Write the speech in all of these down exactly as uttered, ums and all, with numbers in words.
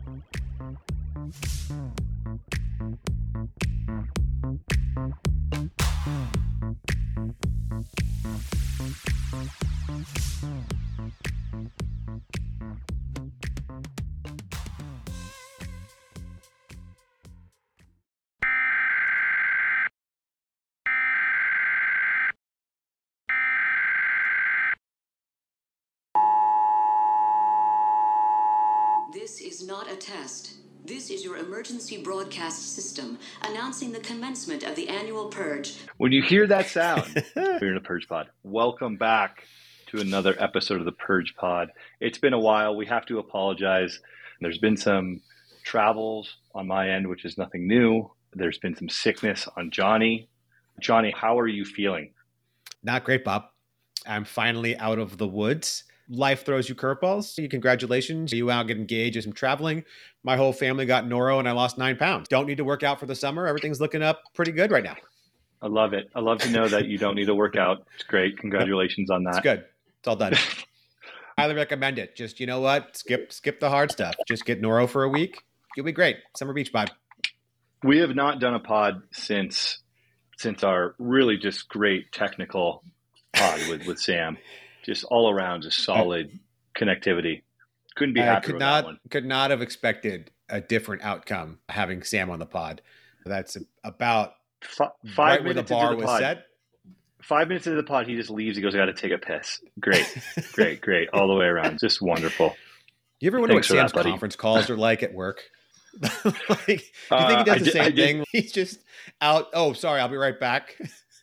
This is not a test. This is your emergency broadcast system announcing the commencement of the annual purge. When you hear that sound, you're in a Purge Pod. Welcome back to another episode of the Purge Pod. It's been a while. We have to apologize. There's been some travels on my end, which is nothing new. There's been some sickness on Johnny. Johnny, how are you feeling? Not great, Bob. I'm finally out of the woods. Life throws you curveballs. Congratulations. You out get engaged in some traveling. My whole family got noro and I lost nine pounds. Don't need to work out for the summer. Everything's looking up pretty good right now. I love it. I love to know that you don't need to work out. It's great. Congratulations on that. It's good. It's all done. Highly recommend it. Just, you know what? Skip skip the hard stuff. Just get noro for a week. You'll be great. Summer beach vibe. We have not done a pod since since our really just great technical pod with, with Sam. Just all around, just solid I, connectivity. Couldn't be happier with not, that one. Could not have expected a different outcome having Sam on the pod. That's about F- five right minutes where the bar into the was pod. set. Five minutes into the pod, he just leaves. He goes, I got to take a piss. Great, great, great. All the way around. Just wonderful. You ever wonder Thanks what Sam's that, conference calls are like at work? like, do you uh, think he does I the did, same I thing? Did. He's just out. Oh, sorry. I'll be right back.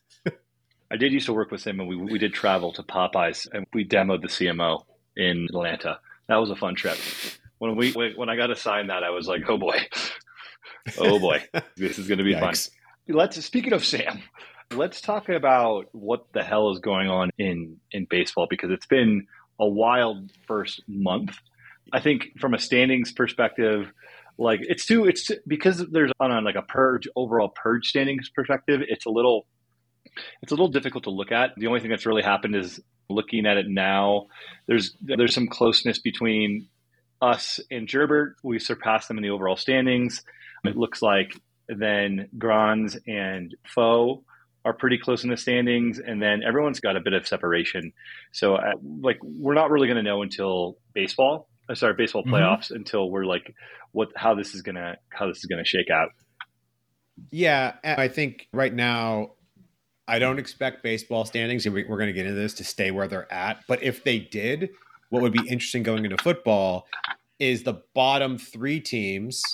I did used to work with him, and we we did travel to Popeyes, and we demoed the C M O in Atlanta. That was a fun trip. When we when I got assigned that, I was like, oh boy, oh boy, this is going to be Yikes. fun. Let's speaking of Sam, let's talk about what the hell is going on in in baseball, because it's been a wild first month. I think from a standings perspective, like it's too it's because there's on, on like a purge overall purge standings perspective, it's a little. It's a little difficult to look at. The only thing that's really happened is looking at it now. There's there's some closeness between us and Gerbert. We surpassed them in the overall standings. It looks like then Granz and Foe are pretty close in the standings, and then everyone's got a bit of separation. So, uh, like, we're not really going to know until baseball. Uh, sorry, baseball playoffs mm-hmm. until we're like, what how this is gonna how this is gonna shake out. Yeah, I think right now. I don't expect baseball standings, and we're going to get into this, to stay where they're at. But if they did, what would be interesting going into football is the bottom three teams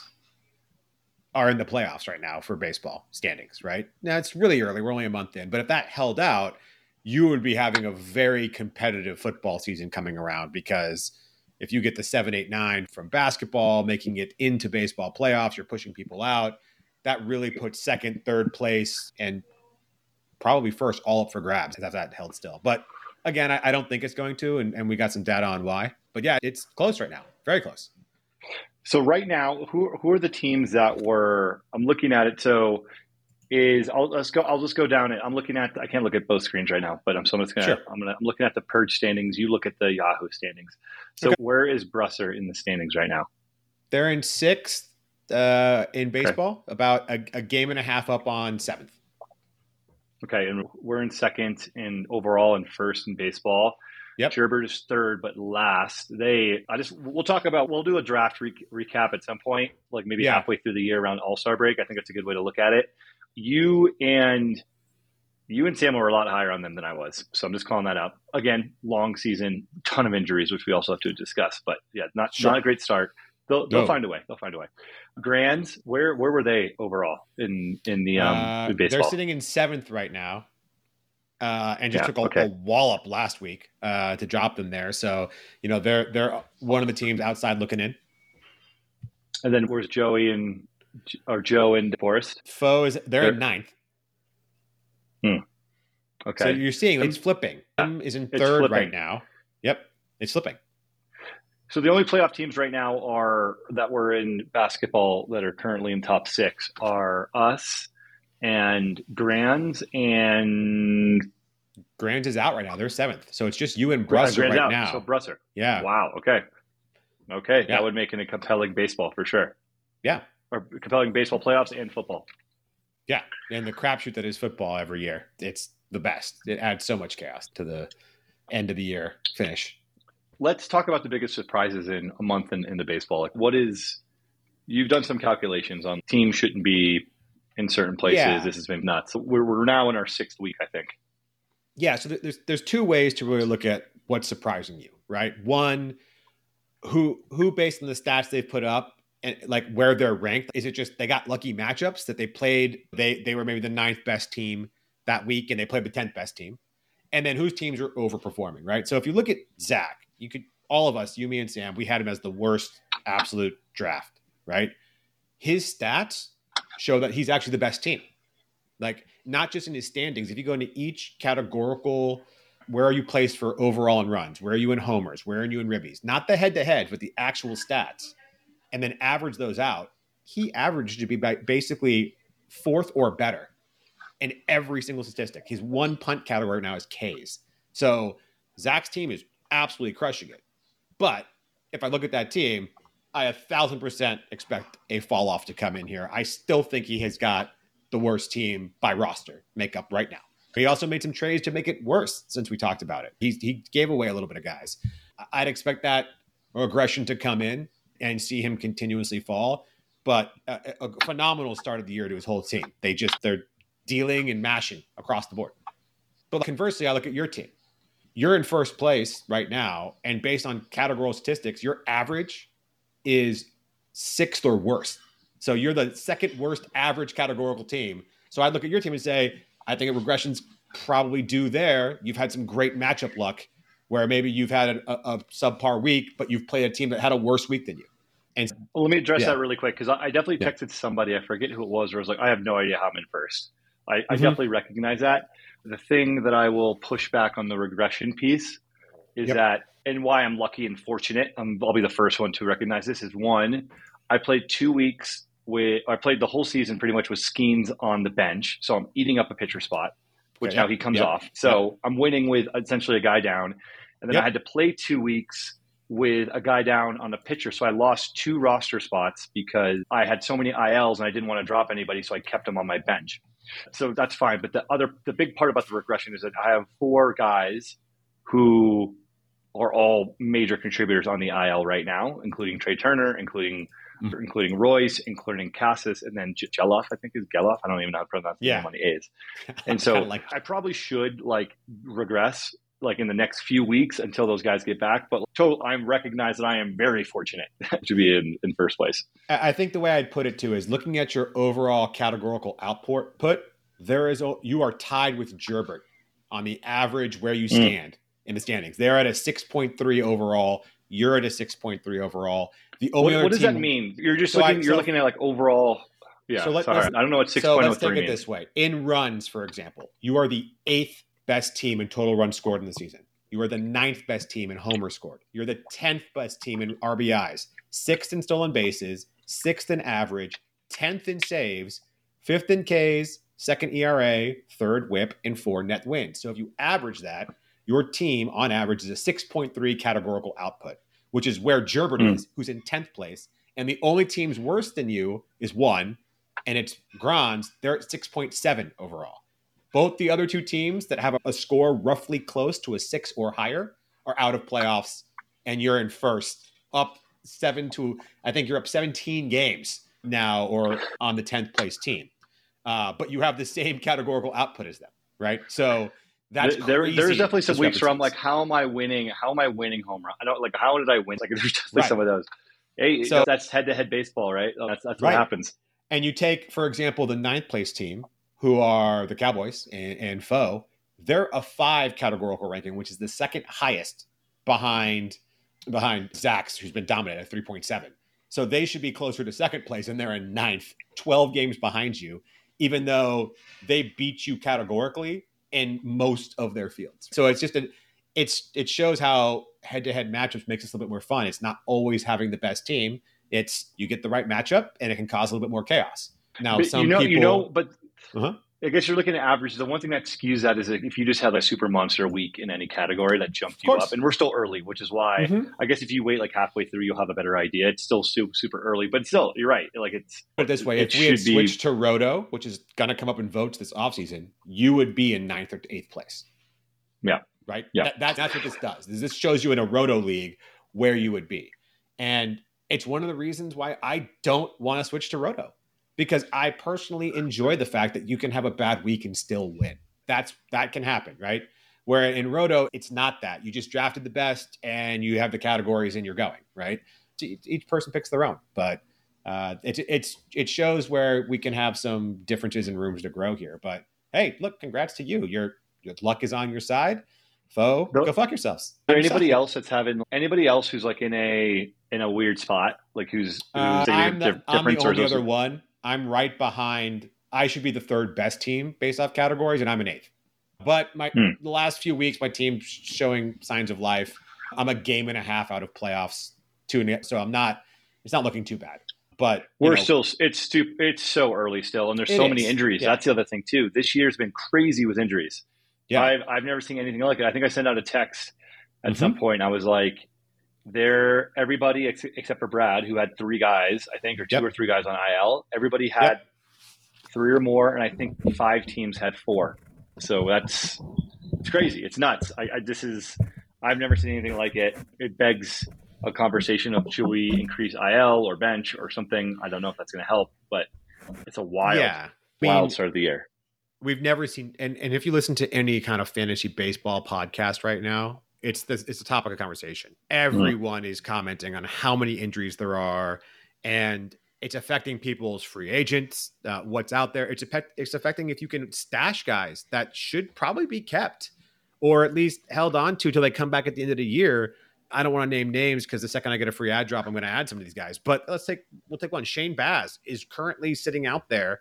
are in the playoffs right now for baseball standings, right? Now, it's really early. We're only a month in. But if that held out, you would be having a very competitive football season coming around, because if you get the seven, eight, nine from basketball, making it into baseball playoffs, you're pushing people out. That really puts second, third place, and probably first all up for grabs if that held still. But again, I, I don't think it's going to, and, and we got some data on why. But yeah, it's close right now. Very close. So right now, who who are the teams that were, I'm looking at it. So is, I'll let's go, I'll just go down it. I'm looking at, I can't look at both screens right now, but I'm, so I'm just going to, sure. I'm going to, I'm looking at the Purge standings. You look at the Yahoo standings. So okay. Where is Brusser in the standings right now? They're in sixth uh, in baseball, okay. about a, a game and a half up on seventh. Okay, and we're in second in overall and first in baseball. Yep. Gerbert is third, but last. They, I just, we'll talk about, we'll do a draft re- recap at some point, like maybe yeah. halfway through the year around All-Star break. I think that's a good way to look at it. You and you and Sam were a lot higher on them than I was, so I'm just calling that out. Again, long season, ton of injuries, which we also have to discuss. But yeah, not sure. not a great start. They'll they'll no. find a way. They'll find a way. Grands, where where were they overall in in the um uh, in baseball? They're sitting in seventh right now, uh, and just yeah, took a, okay. a wallop last week uh, to drop them there. So you know they're they're one of the teams outside looking in. And then where's Joey and or Joe and Forrest? Foe is they're, they're in ninth. Hmm. Okay. So you're seeing it's flipping. Yeah. Is in third flipping. right now. Yep, it's flipping. So the only playoff teams right now are that were in basketball that are currently in top six are us and Grands and Grands is out right now. They're seventh. So it's just you and Brusser Grands right out. now. So Brusser. Yeah. Wow. Okay. Okay, Yeah. that would make it a compelling baseball for sure. Yeah. Or compelling baseball playoffs and football. Yeah. And the crapshoot that is football every year, it's the best. It adds so much chaos to the end of the year finish. Let's talk about the biggest surprises in a month in, in the baseball. Like, what is, you've done some calculations on teams shouldn't be in certain places. Yeah. This has been nuts. So we're, we're now in our sixth week, I think. Yeah. So there's, there's two ways to really look at what's surprising you, right? One, who, who based on the stats they've put up, and like where they're ranked, is it just they got lucky matchups that they played? They they were maybe the ninth best team that week, and they played the tenth best team. And then whose teams are overperforming, right? So if you look at Zach, you could all of us, you, me, and Sam, we had him as the worst absolute draft, right? His stats show that he's actually the best team. Like not just in his standings. If you go into each categorical, where are you placed for overall in runs? Where are you in homers? Where are you in ribbies? Not the head to head, but the actual stats. And then average those out, he averaged to be basically fourth or better in every single statistic. His one punt category now is Ks. So Zach's team is absolutely crushing it. But if I look at that team, I a thousand percent expect a fall off to come in here. I still think he has got the worst team by roster makeup right now. He also made some trades to make it worse since we talked about it. He, he gave away a little bit of guys. I'd expect that aggression to come in and see him continuously fall. But a, a phenomenal start of the year to his whole team. They just, they're dealing and mashing across the board. But conversely, I look at your team. You're in first place right now. And based on categorical statistics, your average is sixth or worse. So you're the second worst average categorical team. So I look at your team and say, I think a regression's probably due there. You've had some great matchup luck where maybe you've had a, a subpar week, but you've played a team that had a worse week than you. And well, let me address yeah. that really quick because I, I definitely Yeah. texted somebody, I forget who it was, where I was like, I have no idea how I'm in first. I, mm-hmm. I definitely recognize that. The thing that I will push back on the regression piece is yep. that, and why I'm lucky and fortunate, um, I'll be the first one to recognize this, is one, I played two weeks with, I played the whole season pretty much with Skeens on the bench. So I'm eating up a pitcher spot, which okay, now yep. he comes yep. off. So yep. I'm winning with essentially a guy down. And then yep. I had to play two weeks with a guy down on the pitcher. So I lost two roster spots because I had so many I Ls and I didn't want to drop anybody. So I kept them on my bench. So that's fine. But the other, the big part about the regression is that I have four guys who are all major contributors on the I L right now, including Trey Turner, including mm-hmm. including Royce, including Cassis, and then Geloff, I think is Geloff. I don't even know how to pronounce the yeah. name on the A's. And so like, I probably should like regress like in the next few weeks until those guys get back. But so I recognize that I am very fortunate to be in, in first place. I think the way I'd put it too is looking at your overall categorical output, put, there is, you are tied with Gerbert on the average where you stand mm. in the standings. They're at a six point three overall. You're at a six point three overall. The only what, other what does team, that mean? You're just so looking, I, you're so, looking at like overall. Yeah. So let, sorry, I don't know what six point oh three so let's take means. it this way. In runs, for example, you are the eighth best team in total runs scored in the season. You are the ninth best team in homers scored. You're the tenth best team in R B Is, sixth in stolen bases, sixth in average, tenth in saves, fifth in Ks, second E R A, third whip, and four net wins. So if you average that, your team on average is a six point three categorical output, which is where Gerbert mm. is, who's in tenth place. And the only teams worse than you is one, and it's Grans. They're at six point seven overall. Both the other two teams that have a score roughly close to a six or higher are out of playoffs, and you're in first, up seven to, I think you're up seventeen games now or on the tenth place team. Uh, but you have the same categorical output as them, right? So that's there. Crazy There's definitely some weeks where I'm like, how am I winning? How am I winning home run? I don't like, how did I win? Like, there's definitely right. some of those. Hey, so that's head-to-head baseball, right? That's, that's what right. happens. And you take, for example, the ninth place team, who are the Cowboys and, and Foe, they're a five categorical ranking, which is the second highest behind behind Zach's, who's been dominant at three point seven. So they should be closer to second place, and they're in ninth, twelve games behind you, even though they beat you categorically in most of their fields. So it's just a, it's it shows how head-to-head matchups makes this a little bit more fun. It's not always having the best team. It's you get the right matchup, and it can cause a little bit more chaos. Now, but some you know, people, you know, but uh-huh. I guess you're looking at averages. The one thing that skews that is if you just had a super monster week in any category that jumped you up, and we're still early, which is why Mm-hmm. I guess if you wait like halfway through, you'll have a better idea. It's still super super early, but still, you're right. Like it's Put it this way: it if we had should be- switched to Roto, which is going to come up in votes this offseason, you would be in ninth or eighth place. Yeah. Right. Yeah. That, that, that's what this does. This shows you in a Roto league where you would be, and it's one of the reasons why I don't want to switch to Roto. Because I personally enjoy the fact that you can have a bad week and still win. That's that can happen, right? Where in Roto, it's not that. You just drafted the best and you have the categories and you're going, right? So each person picks their own, but uh, it, it's it shows where we can have some differences and rooms to grow here. But hey, look, congrats to you. Your your luck is on your side. Foe, No. go fuck yourselves. Is there anybody else that's having anybody else who's like in a in a weird spot, like who's, who's Uh, I'm, the, I'm the difference or only those- other one. I'm right behind. I should be the third best team based off categories, and I'm an eighth. But my Hmm. the last few weeks, my team's showing signs of life. I'm a game and a half out of playoffs, two and a, so I'm not. It's not looking too bad. But you We're know, still it's stu- it's so early still, and there's It so is. many injuries. Yeah. That's the other thing too. This year's been crazy with injuries. yeah, I've I've never seen anything like it. I think I sent out a text at Mhm. some point. I was like, "There, everybody ex- except for Brad, who had three guys, I think, or two Yep. or three guys on I L. Everybody had Yep. three or more, and I think five teams had four. So that's it's crazy. It's nuts. I, I this is I've never seen anything like it. It begs a conversation of should we increase I L or bench or something. I don't know if that's going to help, but it's a wild, yeah. I mean, wild start of the year. we've never seen, and, and if you listen to any kind of fantasy baseball podcast right now, it's this it's a topic of conversation. Everyone is commenting on how many injuries there are, and it's affecting people's free agents, uh, what's out there. It's affect, it's affecting if you can stash guys that should probably be kept or at least held on to till they come back at the end of the year. I don't want to name names because the second I get a free ad drop, I'm going to add some of these guys. But let's take we'll take one. Shane Baz is currently sitting out there.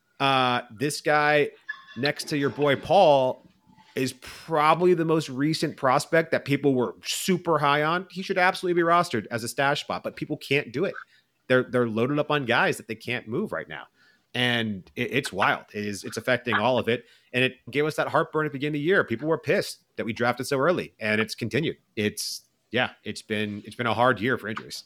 Uh, this guy next to your boy Paul is probably the most recent prospect that people were super high on. He should absolutely be rostered as a stash spot, but people can't do it. They're they're loaded up on guys that they can't move right now, and it, it's wild. It is it's affecting all of it, and it gave us that heartburn at the beginning of the year. People were pissed that we drafted so early, and it's continued. It's yeah, it's been it's been a hard year for injuries.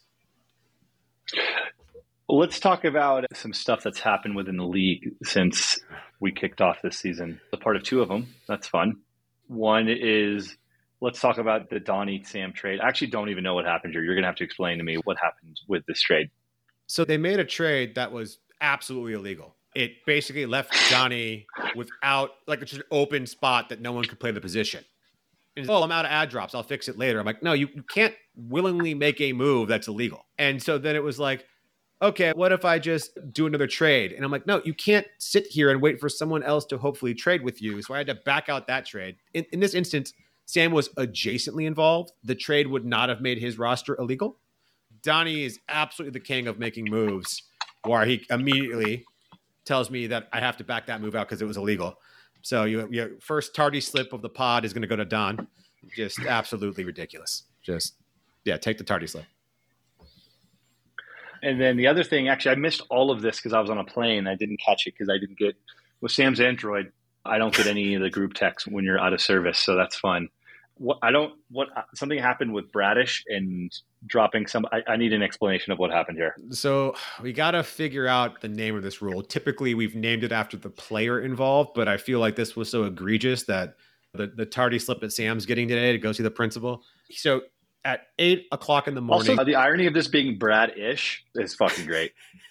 Let's talk about some stuff that's happened within the league since we kicked off this season. The part of two of them. That's fun. One is let's talk about the Donnie Sam trade. I actually don't even know what happened here. You're going to have to explain to me what happened with this trade. So they made a trade that was absolutely illegal. It basically left Johnny without like just an open spot that no one could play the position. And, oh, I'm out of ad drops. I'll fix it later. I'm like, no, you, you can't willingly make a move that's illegal. And so then it was like, okay, what if I just do another trade? And I'm like, no, you can't sit here and wait for someone else to hopefully trade with you. So I had to back out that trade. In, in this instance, Sam was adjacently involved. The trade would not have made his roster illegal. Donnie is absolutely the king of making moves where he immediately tells me that I have to back that move out because it was illegal. So you, your first tardy slip of the pod is going to go to Don. Just absolutely ridiculous. Just, yeah, take the tardy slip. And then the other thing, actually, I missed all of this because I was on a plane. I didn't catch it because I didn't get, with Sam's Android, I don't get any of the group texts when you're out of service. So that's fun. What I don't, what something happened with Bradish and dropping some, I, I need an explanation of what happened here. So we got to figure out the name of this rule. Typically, we've named it after the player involved, but I feel like this was so egregious that the, the tardy slip that Sam's getting today to go see the principal. So at eight o'clock in the morning. Also, the irony of this being Brad-ish is fucking great.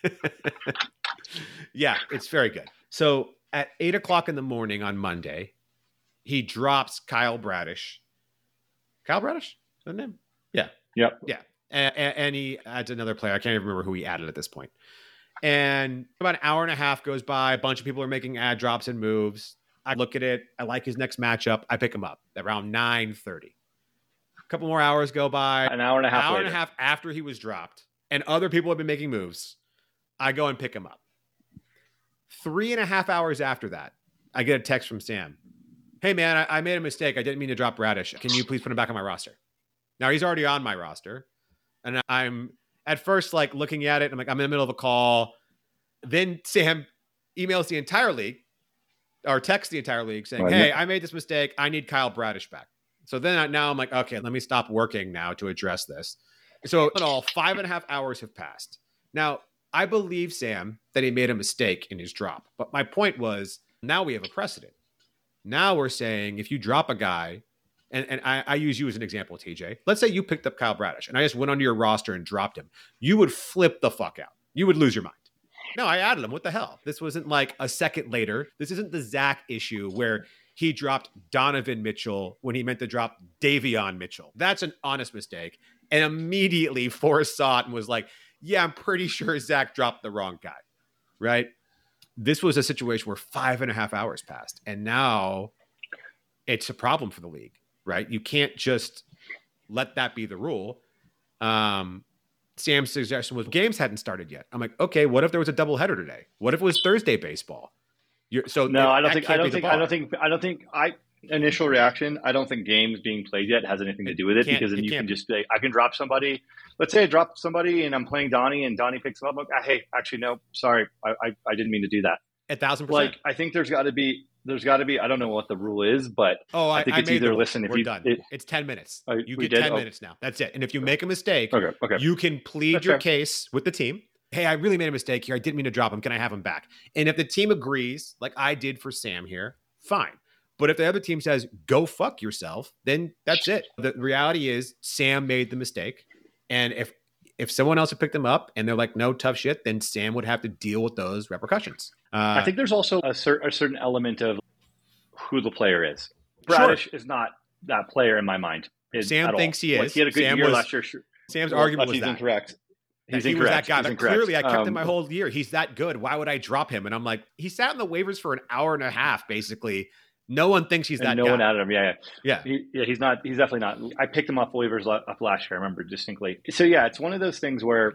Yeah, it's very good. So at eight o'clock in the morning on Monday, he drops Kyle Bradish. Kyle Bradish? Is that his name? Yeah. Yep. Yeah. And, and he adds another player. I can't even remember who he added at this point. And about an hour and a half goes by. A bunch of people are making ad drops and moves. I look at it. I like his next matchup. I pick him up around nine thirty. A couple more hours go by. An hour and a half An hour later. and a half after he was dropped. And other people have been making moves. I go and pick him up. Three and a half hours after that, I get a text from Sam. Hey, man, I, I made a mistake. I didn't mean to drop Bradish. Can you please put him back on my roster? Now, he's already on my roster. And I'm at first like looking at it. I'm like, I'm in the middle of a call. Then Sam emails the entire league or text the entire league saying, Well, hey, yeah. I made this mistake. I need Kyle Bradish back. So then I, now I'm like, okay, let me stop working now to address this. So in all, five and a half hours have passed. Now, I believe, Sam, that he made a mistake in his drop. But my point was, now we have a precedent. Now we're saying if you drop a guy, and, and I, I use you as an example, T J. Let's say you picked up Kyle Bradish, and I just went onto your roster and dropped him. You would flip the fuck out. You would lose your mind. No, I added him. What the hell? This wasn't like a second later. This isn't the Zach issue where he dropped Donovan Mitchell when he meant to drop Davion Mitchell. That's an honest mistake. And immediately Forrest saw it and was like, yeah, I'm pretty sure Zach dropped the wrong guy, right? This was a situation where five and a half hours passed. And now it's a problem for the league, right? You can't just let that be the rule. Um, Sam's suggestion was games hadn't started yet. I'm like, okay, what if there was a doubleheader today? What if it was Thursday baseball? You're, so no, I don't that think. can't I be don't the think. bar. I don't think. I don't think. I initial reaction. I don't think games being played yet has anything to do with it, can't- because then it you can't can be. just say, I can drop somebody. Let's say I drop somebody and I'm playing Donnie and Donnie picks him up. Like, hey, actually, no, sorry, I, I, I didn't mean to do that. A thousand percent. Like, I think there's got to be. There's got to be. I don't know what the rule is, but Oh, I, I think I it's made either the rule. listen if We're you. done. It, It's ten minutes. Oh, You we get did? ten Oh. minutes now. That's it. And if you make a mistake, okay. Okay. you can plead That's your fair. case with the team. Hey, I really made a mistake here. I didn't mean to drop him. Can I have him back? And if the team agrees, like I did for Sam here, fine. But if the other team says, go fuck yourself, then that's it. The reality is Sam made the mistake. And if if someone else had picked him up and they're like, no, tough shit, then Sam would have to deal with those repercussions. Uh, I think there's also a, cer- a certain element of who the player is. Sure. Bradish is not that player in my mind. is- Sam at all. thinks he Like, is. he had a good Sam year was- last year. Sure. Sam's Well, argument that's- was he's that. incorrect. that He's he incorrect. was that guy. He's But incorrect. clearly, I kept Um, him my whole year. He's that good. Why would I drop him? And I'm like, he sat in the waivers for an hour and a half, basically. No one thinks he's and that no guy. one added him. Yeah, yeah. yeah. He, yeah, he's not. He's definitely not. I picked him off waivers la- up last year. I remember distinctly. So yeah, it's one of those things where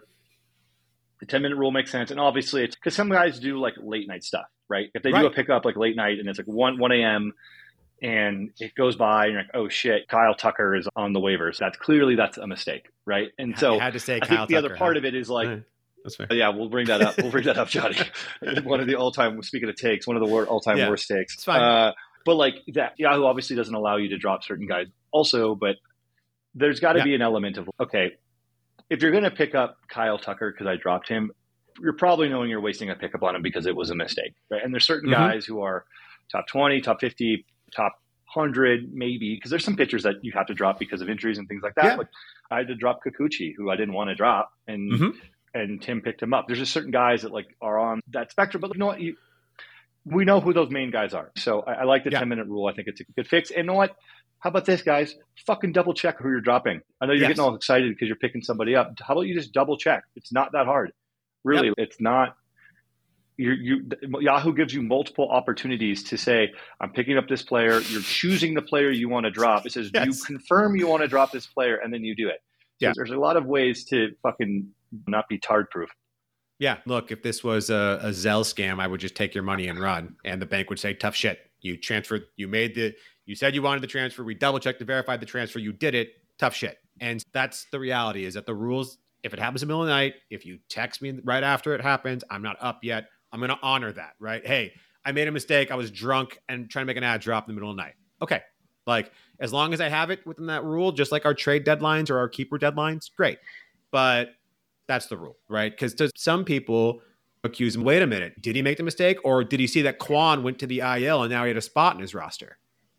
the ten minute rule makes sense, and obviously it's because some guys do like late night stuff, right? If they Right. do a pickup like late night and it's like one one a m and it goes by and you're like, oh shit, Kyle Tucker is on the waivers. That's clearly that's a mistake, right? And so I had to say I Kyle think the Tucker, other part huh? of it is like. Right. That's fair. Yeah, we'll bring that up. We'll bring that up, Johnny. One of the all-time, speaking of takes, one of the all-time Yeah, worst takes. it's fine. Uh, but like that, Yahoo obviously doesn't allow you to drop certain guys also, but there's got to Yeah. be an element of, okay, if you're going to pick up Kyle Tucker because I dropped him, you're probably knowing you're wasting a pickup on him because it was a mistake, right? And there's certain Mhm. guys who are top twenty, top fifty, top one hundred maybe, because there's some pitchers that you have to drop because of injuries and things like that. Yeah. Like I had to drop Kikuchi, who I didn't want to drop, and Mhm. and Tim picked him up. There's just certain guys that like are on that spectrum, but you know what? You, we know who those main guys are. So I, I like the Yeah. ten minute rule. I think it's a good fix. And you know what? How about this, guys? Fucking double check who you're dropping. I know you're Yes. getting all excited because you're picking somebody up. How about you just double check? It's not that hard. Really, Yep. it's not. You, you, Yahoo gives you multiple opportunities to say, I'm picking up this player. You're choosing the player you want to drop. It says, Yes. you confirm you want to drop this player, and then you do it. So Yeah. There's a lot of ways to fucking not be tard proof. Yeah, look, if this was a, a Zelle scam, I would just take your money and run. And the bank would say, tough shit. You transferred, you made the, you said you wanted the transfer. We double checked and verified the transfer. You did it. Tough shit. And that's the reality is that the rules, if it happens in the middle of the night, if you text me right after it happens, I'm not up yet. I'm going to honor that, right? Hey, I made a mistake. I was drunk and trying to make an ad drop in the middle of the night. Okay. Like, as long as I have it within that rule, just like our trade deadlines or our keeper deadlines, great. But that's the rule, right? Because to some people accuse him, wait a minute, did he make the mistake? Or did he see that Quan went to the I L and now he had a spot in his roster?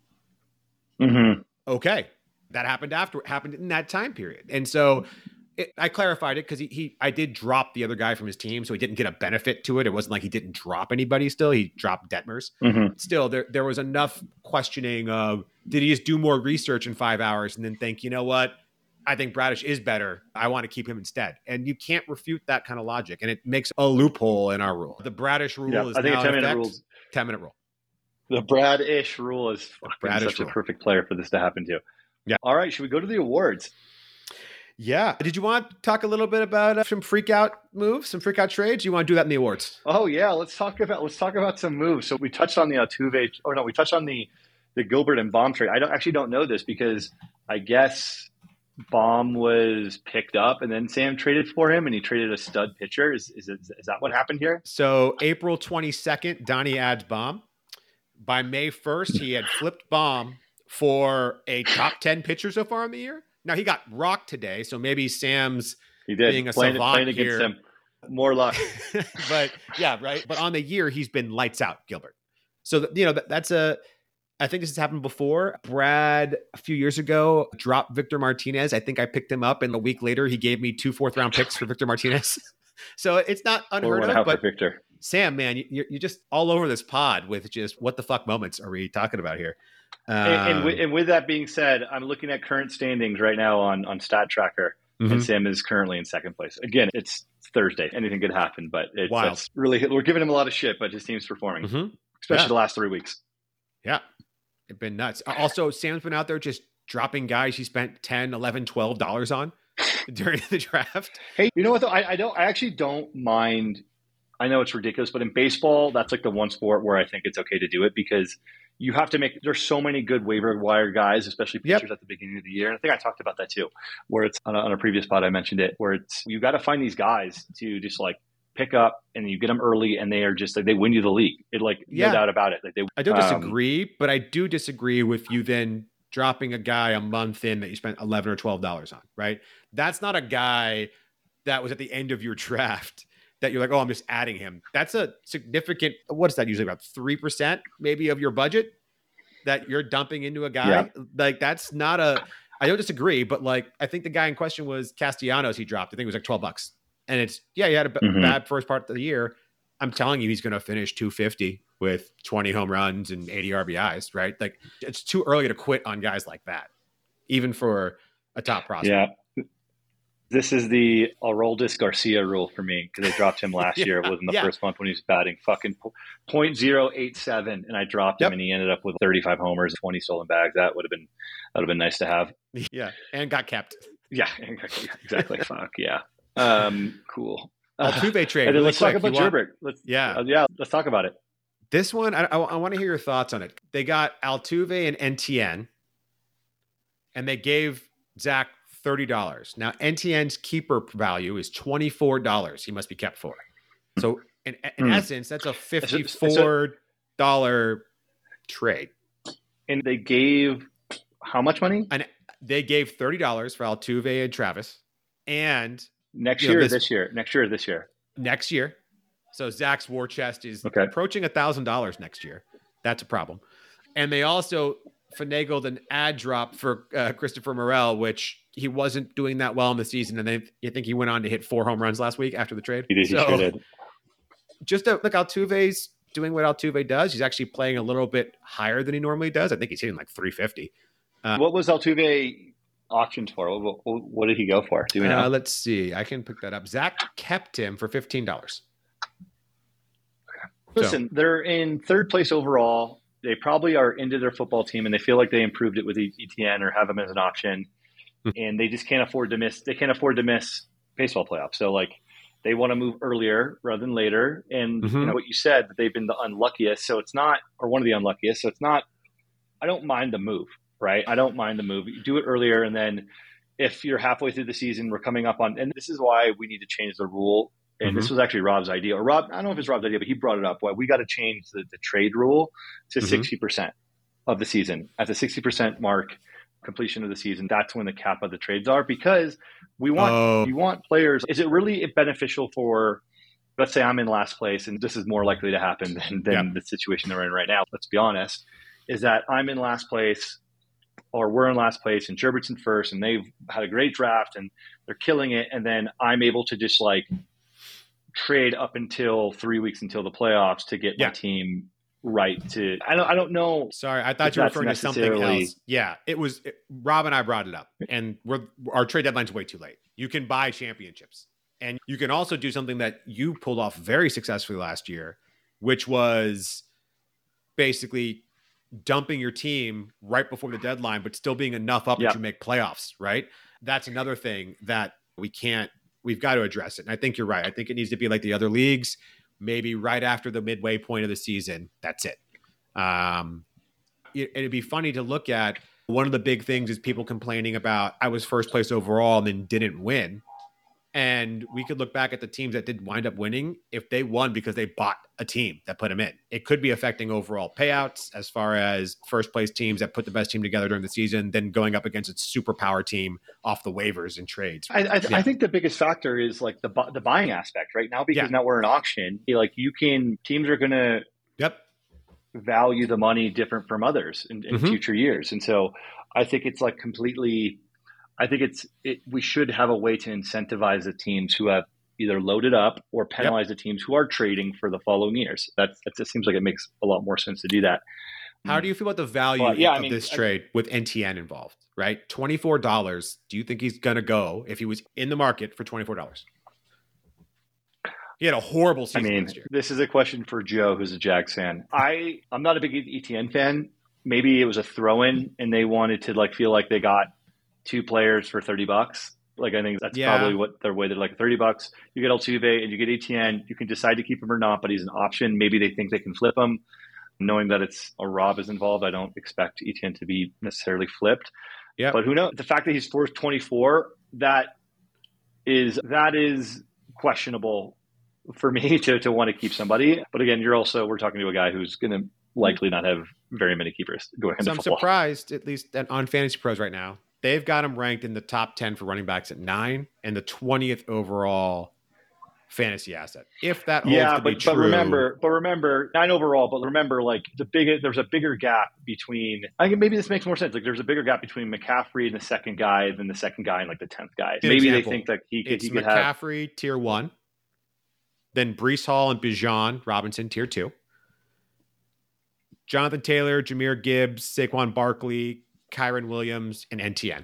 Mm-hmm. Okay. That happened after, happened in that time period. And so it, I clarified it because he, he, I did drop the other guy from his team, so he didn't get a benefit to it. It wasn't like he didn't drop anybody still. He dropped Detmers. Mm-hmm. Still, there, there was enough questioning of, did he just do more research in five hours and then think, you know what? I think Bradish is better. I want to keep him instead. And you can't refute that kind of logic. And it makes a loophole in our rule. The Bradish rule Yeah, is I think now a ten in minute effect. rule. ten minute rule. The Brad-ish rule is fucking Bradish such rule. a perfect player for this to happen to. Yeah. All right, should we go to the awards? Yeah. Did you want to talk a little bit about uh, some freak out moves, some freak out trades? You want to do that in the awards? Oh yeah, let's talk about let's talk about some moves. So we touched on the Altuve, or no, we touched on the the Gilbert and Baum trade. I don't actually don't know this because I guess Baum was picked up and then Sam traded for him, and he traded a stud pitcher. Is is is that what happened here? So April twenty-second, Donnie adds Baum. by May first, he had flipped bomb for a top ten pitcher so far in the year. Now, he got rocked today, so maybe Sam's he did. being a playing, savant playing against here. him. More luck. But, yeah, right. But on the year, he's been lights out, Gilbert. So, you know, that, that's a – I think this has happened before. Brad, a few years ago, dropped Victor Martinez. I think I picked him up, and a week later, he gave me two fourth-round picks for Victor Martinez. So it's not unheard of, but Victor. Sam, man, you, you're just all over this pod with just what the fuck moments are we talking about here? Um, and, and, with, and with that being said, I'm looking at current standings right now on, on Stat Tracker, mm-hmm. and Sam is currently in second place. Again, it's Thursday. Anything could happen, but it's, it's really, we're giving him a lot of shit, but his team's performing, mm-hmm. especially yeah. the last three weeks. Yeah, it's been nuts. Also, Sam's been out there just dropping guys he spent ten, eleven, twelve dollars on during the draft. Hey, you know what though? I, I don't, I actually don't mind. I know it's ridiculous, but in baseball, that's like the one sport where I think it's okay to do it because you have to make, there's so many good waiver wire guys, especially pitchers yep. at the beginning of the year. And I think I talked about that too, where it's on a, on a previous pod, I mentioned it, where it's, you got to find these guys to just like pick up and you get them early and they are just like, they win you the league. It like, yeah. no doubt about it. Like they, I don't um, disagree, but I do disagree with you then dropping a guy a month in that you spent eleven or twelve dollars on, right? That's not a guy that was at the end of your draft that you're like, oh, I'm just adding him. That's a significant, what's that usually about three percent maybe of your budget that you're dumping into a guy? Yeah. Like that's not a, I don't disagree, but like, I think the guy in question was Castellanos he dropped. I think it was like twelve bucks. And it's, yeah, he had a b- mm-hmm. bad first part of the year. I'm telling you, he's going to finish two fifty with twenty home runs and eighty R B Is, right? Like it's too early to quit on guys like that, even for a top prospect. Yeah. This is the Aroldis Garcia rule for me because I dropped him last yeah, year. It was in the yeah. first month when he was batting fucking point zero eight seven, and I dropped yep. him, and he ended up with thirty-five homers, twenty stolen bags. That would have been that would have been nice to have. Yeah, and got kept. Yeah, exactly. Fuck yeah. Um, cool. Altuve trade. Uh, really let's quick. talk about Gerbert. Let's yeah, uh, yeah. Let's talk about it. This one, I, I, I want to hear your thoughts on it. They got Altuve and N T N, and they gave Zach thirty dollars. Now, N T N's keeper value is twenty-four dollars. He must be kept for. So, in, in mm. essence, that's a fifty-four dollars trade. And they gave how much money? And they gave thirty dollars for Altuve and Travis. And next year know, this, or this year? Next year or this year? Next year. So, Zach's war chest is okay. approaching one thousand dollars next year. That's a problem. And they also finagled an ad drop for uh, Christopher Morel, which he wasn't doing that well in the season. And they, you think he went on to hit four home runs last week after the trade? He did. He so, sure did. Just to, look, Altuve's doing what Altuve does. He's actually playing a little bit higher than he normally does. I think he's hitting like three fifty. Uh, what was Altuve auctioned for? What, what, what did he go for? Do we know? Uh, let's see. I can pick that up. Zach kept him for fifteen dollars. Okay. Listen, so, they're in third place overall. They probably are into their football team, and they feel like they improved it with E T N or have him as an option, and they just can't afford to miss. They can't afford to miss baseball playoffs. So, like, they want to move earlier rather than later. And mm-hmm. you know what you said, that they've been the unluckiest. So it's not, or one of the unluckiest. So it's not. I don't mind the move, right? I don't mind the move. You do it earlier, and then if you're halfway through the season, we're coming up on, and this is why we need to change the rule. And mm-hmm. this was actually Rob's idea, or Rob, I don't know if it's Rob's idea, but he brought it up. Well, we got to change the, the trade rule to mm-hmm. sixty percent of the season. At the sixty percent mark, completion of the season, that's when the cap of the trades are, because we want, oh. you want players. Is it really beneficial for, let's say I'm in last place, and this is more likely to happen than, than yep. the situation that we're in right now. Let's be honest, is that I'm in last place, or we're in last place, and Gerbert's in first, and they've had a great draft and they're killing it. And then I'm able to just like trade up until three weeks until the playoffs to get yeah. my team right to, I don't, I don't know. Sorry. I thought you were referring to something else. Yeah. It was it, Rob and I brought it up, and we're, our trade deadline's way too late. You can buy championships, and you can also do something that you pulled off very successfully last year, which was basically dumping your team right before the deadline, but still being enough up yeah. that you make playoffs, right? That's another thing that we can't, we've got to address it. And I think you're right. I think it needs to be like the other leagues, maybe right after the midway point of the season. That's it. Um, it it'd be funny to look at. One of the big things is people complaining about, I was first place overall and then didn't win. And we could look back at the teams that did wind up winning if they won because they bought a team that put them in. It could be affecting overall payouts as far as first place teams that put the best team together during the season, then going up against its superpower team off the waivers and trades. I, I, yeah. I think the biggest factor is like the the buying aspect right now, because yeah. now we're an auction. Like you can teams are going to yep. value the money different from others in, in mm-hmm. future years, and so I think it's like completely. I think it's it, we should have a way to incentivize the teams who have either loaded up or penalize yep. the teams who are trading for the following years. That's, that's it seems like it makes a lot more sense to do that. How do you feel about the value well, yeah, of I mean, this trade I, with N T N involved, right? twenty-four dollars. Do you think he's going to go if he was in the market for twenty-four dollars? He had a horrible season I mean, last year. This is a question for Joe, who's a Jags fan. I, I'm not a big E T N fan. Maybe it was a throw-in and they wanted to like feel like they got two players for thirty bucks. Like, I think that's yeah. probably what their way. They're like thirty bucks. You get Altuve and you get E T N. You can decide to keep him or not, but he's an option. Maybe they think they can flip him. Knowing that it's a Rob is involved, I don't expect E T N to be necessarily flipped. Yeah. But who knows? The fact that he's worth twenty-four, that is, that is questionable for me to, to want to keep somebody. But again, you're also, we're talking to a guy who's going to likely not have very many keepers going into so I'm football. Surprised, at least on Fantasy Pros right now, they've got him ranked in the top ten for running backs at nine and the twentieth overall fantasy asset. If that holds yeah, to but, be true. but remember, but remember, nine overall, but remember, like the big, there's a bigger gap between, I think maybe this makes more sense. Like there's a bigger gap between McCaffrey and the second guy than the second guy and like the tenth guy. An maybe example, they think that he could, it's he could McCaffrey have tier one, then Breece Hall and Bijan Robinson tier two, Jonathan Taylor, Jahmyr Gibbs, Saquon Barkley, Kyron Williams, and N T N.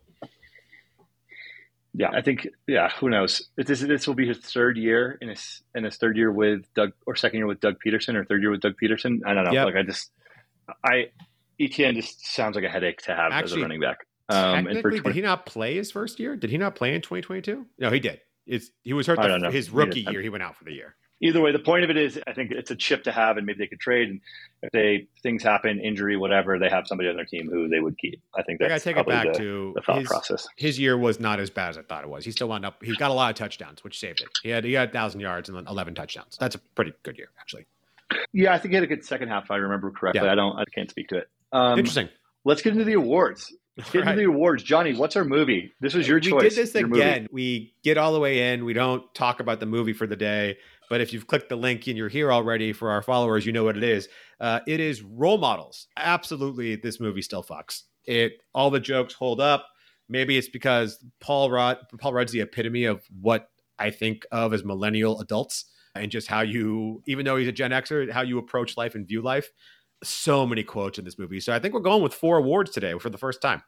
Yeah, I think, yeah, who knows? This, this will be his third year in his, in his third year with Doug, or second year with Doug Peterson, or third year with Doug Peterson. I don't know. Yep. Like I just, I, E T N just sounds like a headache to have Actually, as a running back. Um, and for twenty, did he not play his first year? Did he not play in twenty twenty-two? No, he did. It's He was hurt the, his rookie he year. He went out for the year. Either way, the point of it is, I think it's a chip to have, and maybe they could trade. And if they things happen, injury, whatever, they have somebody on their team who they would keep. I think that's I take it back the, to the thought his, process. His year was not as bad as I thought it was. He still wound up. He got a lot of touchdowns, which saved it. He had he had a thousand yards and eleven touchdowns. That's a pretty good year, actually. Yeah, I think he had a good second half, if I remember correctly. Yeah. I don't. I can't speak to it. Um, Interesting. Let's get into the awards. Let's get right. into the awards. Johnny, what's our movie? This was your we choice. We did this again. Movie. We get all the way in. We don't talk about the movie for the day. But if you've clicked the link and you're here already, for our followers, you know what it is. Uh, it is Role Models. Absolutely, this movie still fucks. It all the jokes hold up. Maybe it's because Paul Rudd, Paul Rudd's the epitome of what I think of as millennial adults, and just how you, even though he's a Gen Xer, how you approach life and view life. So many quotes in this movie. So I think we're going with four awards today for the first time.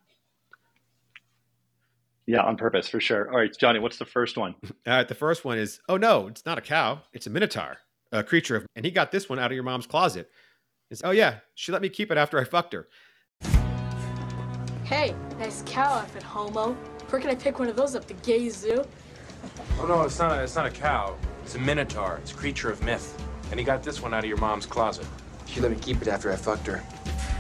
Yeah, on purpose, for sure. All right, Johnny, what's the first one? All right, the first one is, oh no, it's not a cow. It's a minotaur, a creature of, and he got this one out of your mom's closet. It's, oh yeah, she let me keep it after I fucked her. Hey, nice cow outfit, homo. Where can I pick one of those up, the gay zoo? Oh no, it's not a, it's not a cow. It's a minotaur. It's a creature of myth. And he got this one out of your mom's closet. She let me keep it after I fucked her.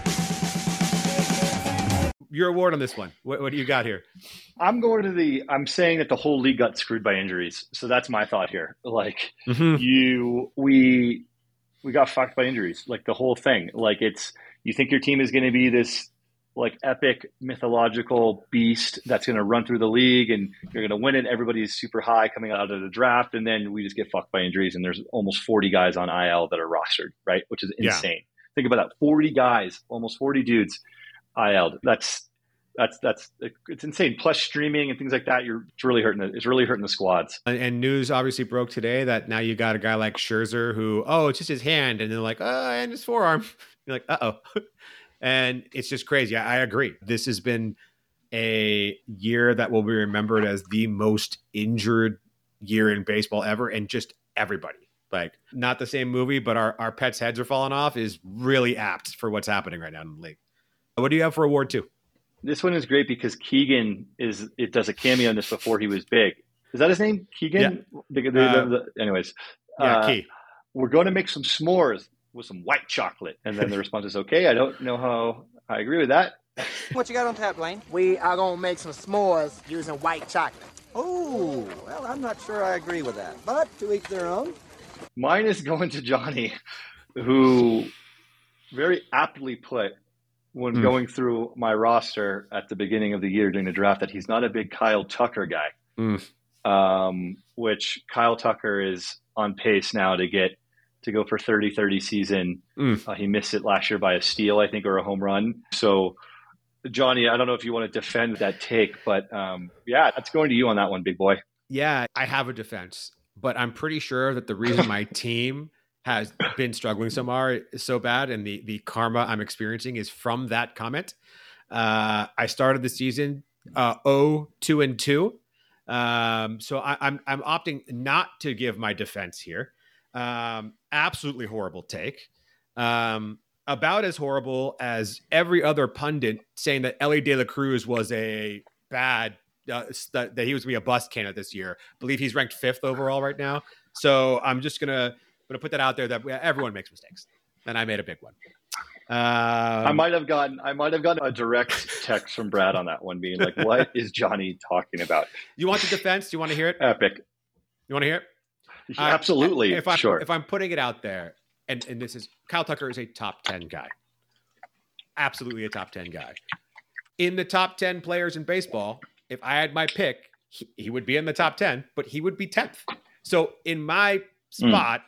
Your award on this one. What, what do you got here? I'm going to the, I'm saying that the whole league got screwed by injuries. So that's my thought here. Like mm-hmm. you, we, we got fucked by injuries. Like the whole thing. Like it's, you think your team is going to be this like epic mythological beast that's going to run through the league and you're going to win it. Everybody's super high coming out of the draft. And then we just get fucked by injuries. And there's almost forty guys on I L that are rostered, right? Which is insane. Yeah. Think about that. forty guys, almost forty dudes I L'd. That's, that's, that's, it's insane. Plus streaming and things like that. You're, it's really hurting. The, it's really hurting the squads. And, and news obviously broke today that now you got a guy like Scherzer who, oh, it's just his hand. And they're like, oh, and his forearm. You're like, uh-oh. And it's just crazy. I, I agree. This has been a year that will be remembered as the most injured year in baseball ever. And just everybody, like not the same movie, but our, our pets' heads are falling off is really apt for what's happening right now in the league. What do you have for award two? This one is great because Keegan is, it does a cameo in this before he was big. Is that his name? Keegan? Yeah. The, the, uh, the, the, anyways. Yeah, uh, Key. We're going to make some s'mores with some white chocolate. And then the response is, okay, I don't know how I agree with that. What you got on tap, Dwayne? We are going to make some s'mores using white chocolate. Oh, well, I'm not sure I agree with that, but to each their own. Mine is going to Johnny, who very aptly put when mm. going through my roster at the beginning of the year during the draft that he's not a big Kyle Tucker guy, mm. um, which Kyle Tucker is on pace now to get to go for thirty thirty season. Mm. Uh, he missed it last year by a steal, I think, or a home run. So, Johnny, I don't know if you want to defend that take, but um, yeah, that's going to you on that one, big boy. Yeah, I have a defense, but I'm pretty sure that the reason my team has been struggling so far so bad, and the the karma I'm experiencing is from that comment. Uh, I started the season uh, oh, two and two, um, so I, I'm I'm opting not to give my defense here. Um, absolutely horrible take. Um, about as horrible as every other pundit saying that Ellie De La Cruz was a bad, uh, that, that he was going to be a bust candidate this year. I believe he's ranked fifth overall right now. So I'm just going to gonna put that out there that everyone makes mistakes. And I made a big one. Um, I might have gotten, I might have gotten a direct text from Brad on that one being like, what is Johnny talking about? You want the defense? Do you want to hear it? Epic. You want to hear it? Absolutely. Uh, if I'm, sure. If I'm putting it out there, and, and this is Kyle Tucker is a top ten guy, absolutely a top ten guy. In the top ten players in baseball, if I had my pick, he, he would be in the top ten, but he would be tenth. So in my spot, mm.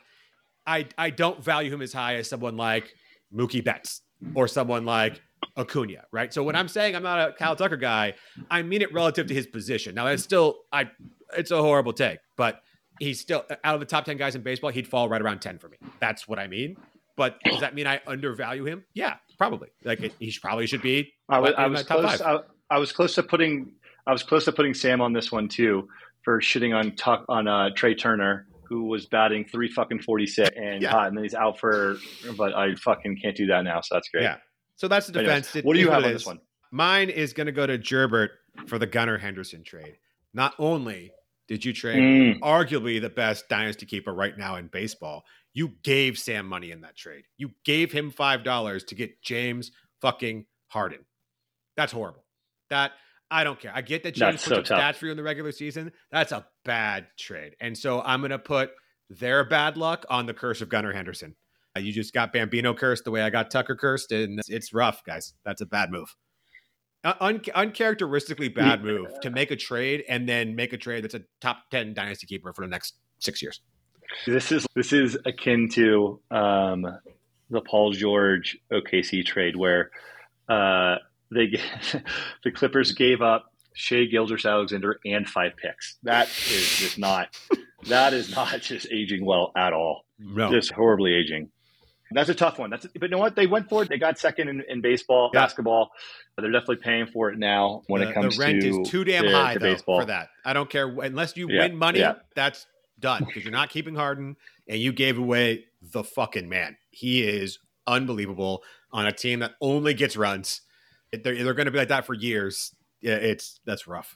I I don't value him as high as someone like Mookie Betts or someone like Acuna, right? So when I'm saying I'm not a Kyle Tucker guy, I mean it relative to his position. Now it's still I it's a horrible take, but he's still out of the top ten guys in baseball. He'd fall right around ten for me. That's what I mean. But does that mean I undervalue him? Yeah, probably. Like it, he should, probably should be. I was, I was close. I, I was close to putting. I was close to putting Sam on this one too for shitting on Tuck on uh, Trey Turner, who was batting three fucking forty six and yeah. hot, and then he's out for. But I fucking can't do that now, so that's great. Yeah. So that's the defense. Anyways, what do you have on this one? Mine is going to go to Gerbert for the Gunnar Henderson trade. Not only did you trade mm. arguably the best dynasty keeper right now in baseball, you gave Sam money in that trade. You gave him five dollars to get James fucking Harden. That's horrible. That I don't care. I get that James puts so up stats for you in the regular season. That's a bad trade. And so I'm going to put their bad luck on the curse of Gunnar Henderson. Uh, you just got Bambino cursed the way I got Tucker cursed, and it's rough, guys. That's a bad move. Uh, un- uncharacteristically bad move to make a trade and then make a trade that's a top ten dynasty keeper for the next six years. This is this is akin to um, the Paul George O K C trade where uh, they the Clippers gave up Shai Gilgeous-Alexander and five picks. That is just not that is not just aging well at all. No. Just horribly aging. That's a tough one. That's but you know what? They went for it. They got second in, in baseball, yeah. basketball. They're definitely paying for it now when the, it comes to the rent to is too damn to, high to though, baseball. For that. I don't care unless you yeah. win money. Yeah. That's done because you're not keeping Harden, and you gave away the fucking man. He is unbelievable on a team that only gets runs. They're, they're going to be like that for years. Yeah, it's that's rough.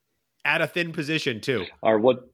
At a thin position too. Or what?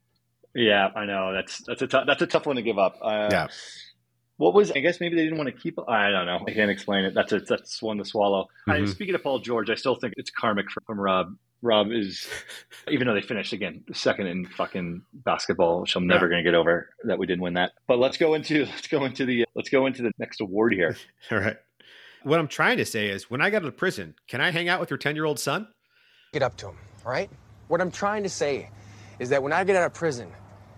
Yeah, I know that's that's a t- that's a tough one to give up. Uh, yeah. What was? I guess maybe they didn't want to keep. I don't know. I can't explain it. That's a, that's one to swallow. Mm-hmm. I, speaking of Paul George, I still think it's karmic from Rob. Rob is, even though they finished again second in fucking basketball, which I'm never yeah. going to get over that we didn't win that. But let's go into let's go into the let's go into the next award here. All right. What I'm trying to say is, when I get out of prison, can I hang out with your ten year old son? Get up to him. All right. What I'm trying to say is that when I get out of prison,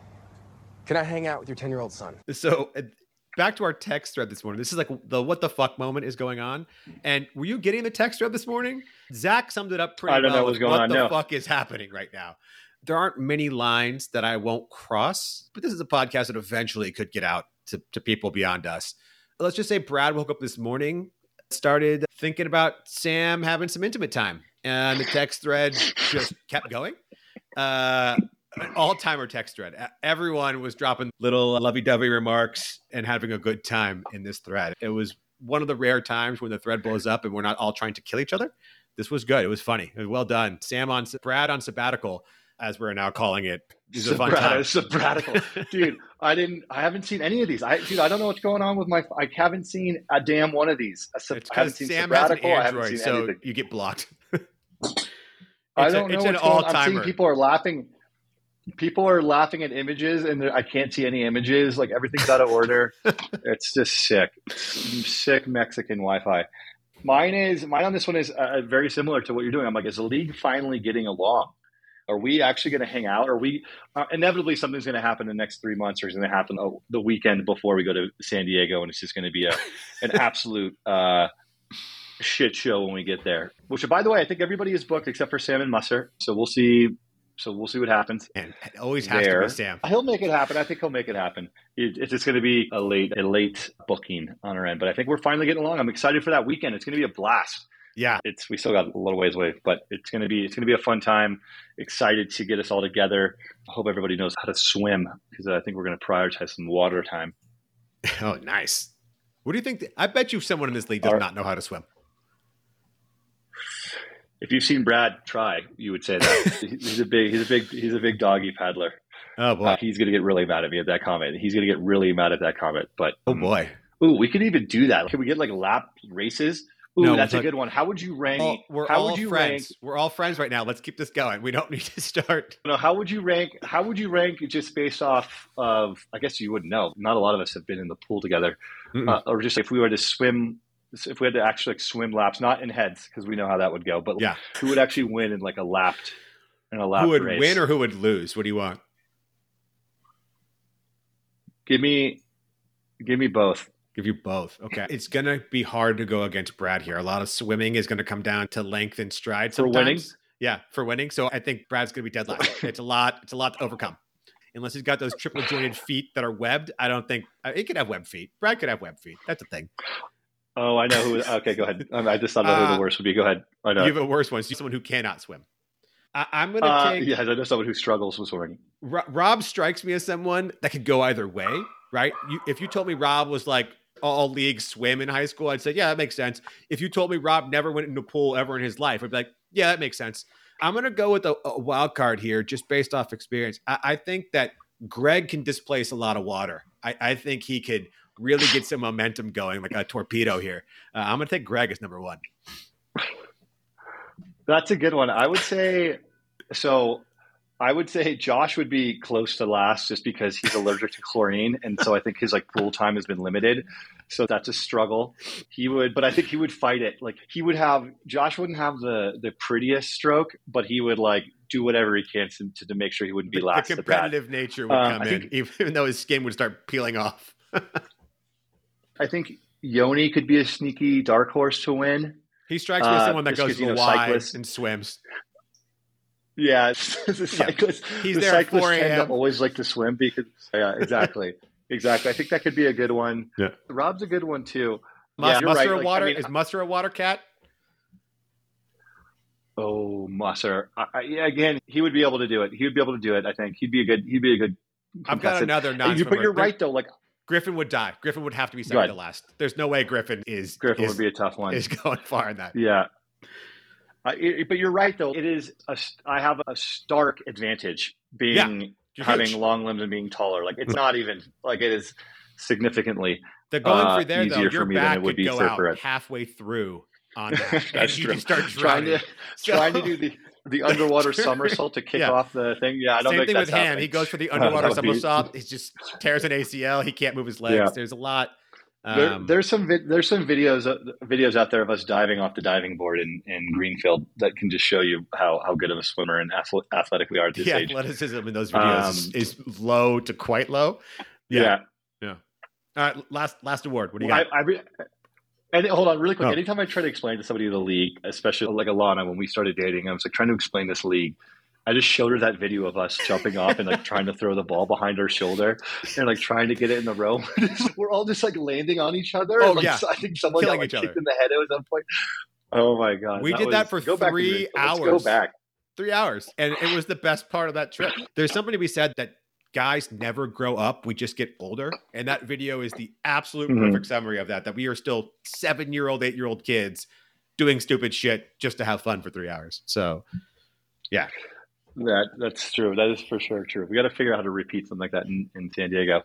can I hang out with your ten year old son? So. Uh, Back to our text thread this morning. This is like the what the fuck moment is going on. And were you getting the text thread this morning? Zach summed it up pretty I don't well. know what's going what on, the no. fuck is happening right now? There aren't many lines that I won't cross, but this is a podcast that eventually could get out to, to people beyond us. Let's just say Brad woke up this morning, started thinking about Sam having some intimate time, and the text thread just kept going. Uh, An all-timer text thread. Everyone was dropping little lovey-dovey remarks and having a good time in this thread. It was one of the rare times when the thread blows up and we're not all trying to kill each other. This was good. It was funny. It was well done. Sam on Brad on sabbatical, as we're now calling it. It was a fun time. Sabbatical, dude. I didn't. I haven't seen any of these. I, dude, I don't know what's going on with my. I haven't seen a damn one of these. A, it's because Sam has an Android, so anything. You get blocked. I a, don't know it's what's an going all on. I'm seeing timer. people are laughing. People are laughing at images, and I can't see any images. Like everything's out of order. It's just sick, sick Mexican Wi-Fi. Mine is mine on this one is uh, very similar to what you're doing. I'm like, is the league finally getting along? Are we actually going to hang out? Are we uh, inevitably something's going to happen in the next three months, or is going to happen oh, the weekend before we go to San Diego, and it's just going to be a an absolute uh, shit show when we get there. Which, by the way, I think everybody is booked except for Sam and Musser. So we'll see. So we'll see what happens. And it always has there. to be Sam. He'll make it happen. I think he'll make it happen. It, it's just going to be a late, a late booking on our end. But I think we're finally getting along. I'm excited for that weekend. It's going to be a blast. Yeah, it's we still got a little ways away, but it's going to be it's going to be a fun time. Excited to get us all together. I hope everybody knows how to swim because I think we're going to prioritize some water time. Oh, nice. What do you think? Th- I bet you someone in this league does Our, not know how to swim. If you've seen Brad try, you would say that he's a big, he's a big, he's a big doggy paddler. Oh boy, uh, he's going to get really mad at me at that comment. He's going to get really mad at that comment. But oh boy, um, ooh, we could even do that. Can we get like lap races? Ooh, no, that's a like, good one. How would you rank? all, we're how all would you friends. rank? We're all friends right now. Let's keep this going. We don't need to start. No, how would you rank? How would you rank just based off of? I guess you wouldn't know. Not a lot of us have been in the pool together, uh, or just if we were to swim. If we had to actually like, swim laps, not in heads because we know how that would go, but yeah. who would actually win in like a lapped in a lap Who would race? win or who would lose? What do you want? Give me, give me both. Give you both. Okay. It's going to be hard to go against Brad here. A lot of swimming is going to come down to length and stride sometimes. For winning? Yeah, for winning. So I think Brad's going to be dead last. It's a lot. It's a lot to overcome. Unless he's got those triple jointed feet that are webbed, I don't think uh, he could have web feet. Brad could have web feet. That's a thing. Oh, I know who. Okay, go ahead. I just thought about uh, who the worst would be. Go ahead. I know. You have a worse one. So someone who cannot swim. I, I'm going to uh, take. Yeah, I know someone who struggles with swimming. Ro- Rob strikes me as someone that could go either way, right? You, if you told me Rob was like all league swim in high school, I'd say, yeah, that makes sense. If you told me Rob never went into a pool ever in his life, I'd be like, yeah, that makes sense. I'm going to go with a, a wild card here just based off experience. I, I think that Greg can displace a lot of water. I, I think he could really get some momentum going like a torpedo here. Uh, I'm going to take Greg as number one. That's a good one. I would say, so I would say Josh would be close to last just because he's allergic to chlorine. And so I think his like pool time has been limited. So that's a struggle. He would, but I think he would fight it. Like he would have, Josh wouldn't have the, the prettiest stroke, but he would like do whatever he can to, to make sure he wouldn't be the, last. The competitive nature would um, come I in, think, even though his skin would start peeling off. I think Yoni could be a sneaky dark horse to win. He strikes me as someone uh, that goes to the Y and swims. Yeah, the cyclists. Yeah. He's the there cyclists at four tend to always like to swim because, yeah, exactly, exactly. I think that could be a good one. Yeah, Rob's a good one too. Mus- yeah, you're Musser right. a like, water I mean, is Musser a water cat? Oh, Musser. I, I, again, he would be able to do it. He would be able to do it. I think he'd be a good. He'd be a good. I've got another non. You, but you're right though. Like Griffin would die. Griffin would have to be second to last. There's no way Griffin is. Griffin is, would be a tough one. Is going far in that. Yeah. Uh, it, but you're right though. It is. A, I have a stark advantage being yeah, having huge. long limbs and being taller. Like it's not even like it is significantly. The going uh, for there though, your back could go out it. halfway through on that. That's you true. Can start trying to so, trying to do the. The underwater somersault to kick yeah. off the thing. Yeah, I don't Same think thing that's with Ham. happening. He goes for the underwater uh, somersault. He just tears an A C L. He can't move his legs. Yeah. There's a lot. Um, there, there's some vi- there's some videos uh, videos out there of us diving off the diving board in, in Greenfield that can just show you how, how good of a swimmer and athle- athletic we are at this the age. athleticism in those videos um, is, is low to quite low. Yeah. Yeah. yeah. All right. Last last award. What do you got? I, I re- and hold on really quick. Oh. Anytime I try to explain to somebody in the league, especially like Alana, when we started dating, I was like trying to explain this league. I just showed her that video of us jumping off and like trying to throw the ball behind her shoulder and like trying to get it in the row. We're all just like landing on each other. Oh, and, like, yeah. so I think someone Killing got like, each other. kicked in the head at some point. Oh my God. We that did was, that for go back three to Let's hours. go back. Three hours. And it was the best part of that trip. There's something to be said that guys never grow up. We just get older. And that video is the absolute Mm-hmm. perfect summary of that, that we are still seven-year-old, eight-year-old kids doing stupid shit just to have fun for three hours. So, yeah. That That's true. That is for sure true. We got to figure out how to repeat something like that in, in San Diego.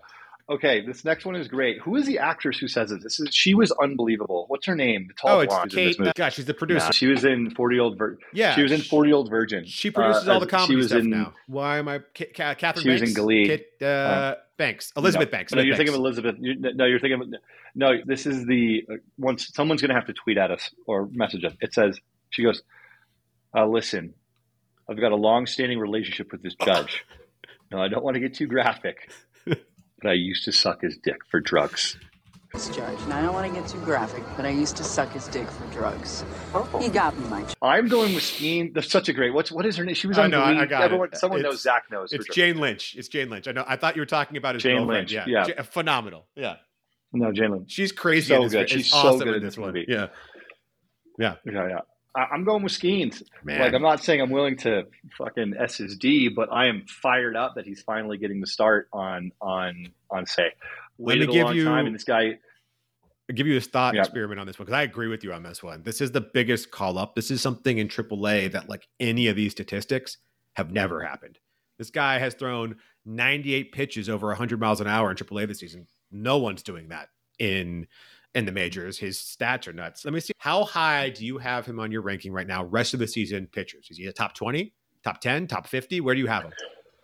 Okay, this next one is great. Who is the actress who says this? This is she was unbelievable. What's her name? The tall Oh, it's blonde who's in this Kate. movie. Gosh, she's the producer. Nah, she was in forty Year Old Virgin. Yeah, she was in forty Year Old Virgin. She produces Uh, all the she comedy was stuff in- now. Why am I? Ca- Ca- Catherine She was Banks? in Glee. Kit, uh, Banks. Elizabeth no, Banks. No, you're Elizabeth thinking of Banks. Elizabeth. You, no, you're thinking of no. This is the uh, once someone's going to have to tweet at us or message us. It says she goes, uh, "Listen, I've got a long-standing relationship with this judge. No, I don't want to get too graphic, but I used to suck his dick for drugs." This judge, and I don't want to get too graphic, but I used to suck his dick for drugs. Oh. He got me my. I'm going with Skeen. That's such a great. What's what is her name? She was I on know, I- Glee. I got Everyone, it. someone It's- knows. Zach knows. for It's sure. Jane Lynch. It's Jane Lynch. I know. I thought you were talking about his Jane girlfriend. Lynch, Yeah. yeah. Ja- phenomenal. Yeah. No, Jane Lynch. She's crazy. So in this, good. She's She's so awesome good in in this this one. movie. Yeah. Yeah. Yeah, yeah. I, I'm going with Skeens. Man. Like, I'm not saying I'm willing to fucking S his D, but I am fired up that he's finally getting the start on on on say. Let me Waited a give long you- time, and this guy. I'll give you this thought Yeah. experiment on this one because I agree with you on this one. This is the biggest call up. This is something in triple A that like any of these statistics have never happened. This guy has thrown ninety-eight pitches over one hundred miles an hour in triple A this season. No one's doing that in in the majors. His stats are nuts. Let me see. How high do you have him on your ranking right now? Rest of the season pitchers. Is he a top twenty, top ten, top fifty? Where do you have him?